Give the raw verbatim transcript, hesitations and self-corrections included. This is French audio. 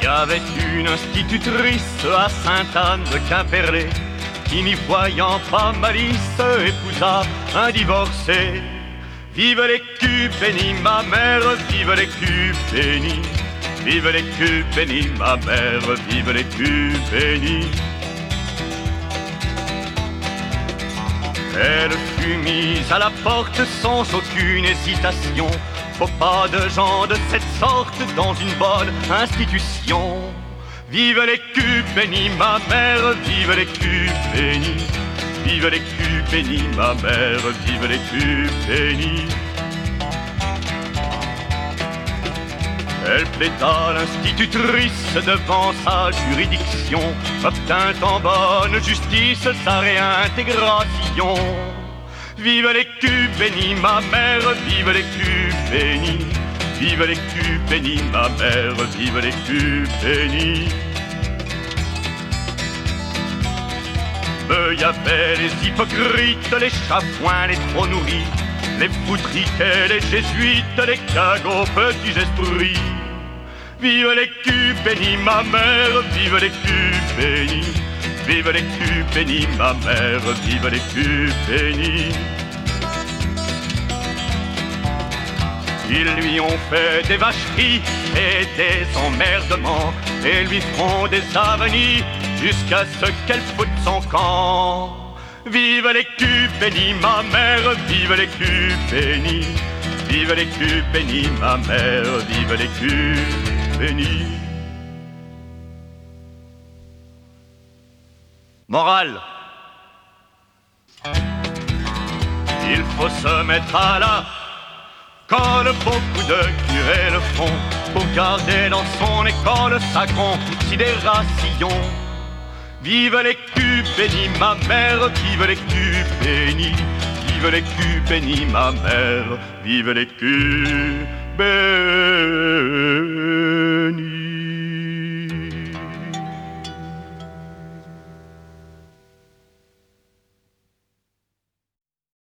y avait une institutrice à Sainte-Anne-de-Quimperlé qui, n'y voyant pas malice, épousa un divorcé. Vive les culs bénis, ma mère, vive les culs bénis. Vive les culs bénis, ma mère, vive les culs bénis. Elle fut mise à la porte sans aucune hésitation. Faut pas de gens de cette sorte dans une bonne institution. Vive les culs bénis, ma mère, vive les culs bénis. Vive les culs bénis, ma mère, vive les culs bénis. Elle plaida l'institutrice devant sa juridiction, obtint en bonne justice sa réintégration. Vive les culs bénis, ma mère, vive les culs bénis. Vive les culs bénis, ma mère, vive les culs bénis. Il y avait les hypocrites, les chafouins, les trop nourris, les foutriquets, les jésuites, les cagots, petits esprits. Vive les culs bénis, ma mère, vive les culs bénis. Vive les culs bénis, ma mère, vive les culs bénis. Ils lui ont fait des vacheries et des emmerdements, et lui feront des avenirs jusqu'à ce qu'elle foute son camp. Vive les culs bénis, ma mère, vive les culs bénis. Vive les culs bénis, ma mère, vive les culs bénis. Morale. Il faut se mettre à la colle, beaucoup de curés le font, pour garder dans son école sa considération. Vive les culs bénis, ma mère, vive les culs bénis. Vive les culs bénis, ma mère, vive les culs bénis.